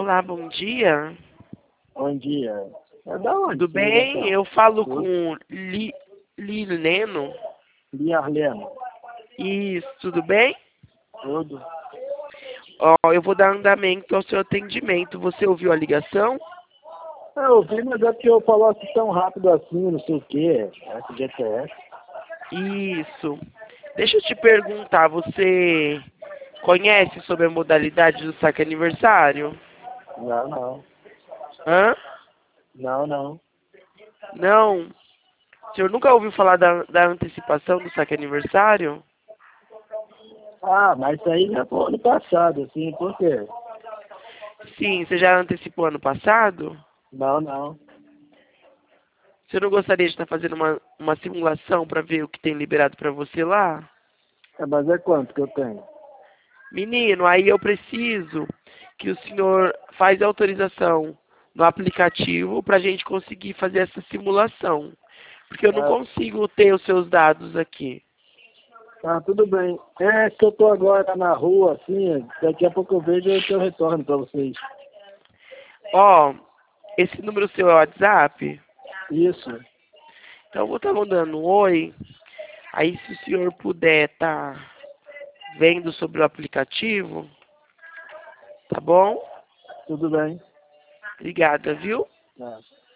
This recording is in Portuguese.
Olá, bom dia. Bom dia. É da onde? Tudo bem? Eu falo com Lileno. Liarleno. Isso, tudo bem? Tudo. Ó, eu vou dar andamento ao seu atendimento. Você ouviu a ligação? Eu ouvi, mas é porque eu falasse tão rápido assim, não sei o quê. FGTS. Isso. Deixa eu te perguntar, você conhece sobre a modalidade do saque aniversário? Não, não. Hã? Não, não. Não? O senhor nunca ouviu falar da antecipação do saque aniversário? Ah, mas isso aí já foi ano passado, assim, por quê? Sim, você já antecipou ano passado? Não, não. Você não gostaria de estar fazendo uma simulação para ver o que tem liberado para você lá? É, mas é quanto que eu tenho? Menino, aí eu preciso que o senhor faz a autorização no aplicativo para a gente conseguir fazer essa simulação. Porque eu não Ah, consigo ter os seus dados aqui. tá, tudo bem. É que eu tô agora na rua, assim, daqui a pouco eu vejo e eu retorno pra vocês. Ó, esse número seu é o WhatsApp? Isso. Então eu vou estar mandando um oi. Aí se o senhor puder estar vendo sobre o aplicativo, tá bom? Tudo bem. Obrigada, viu? Tá.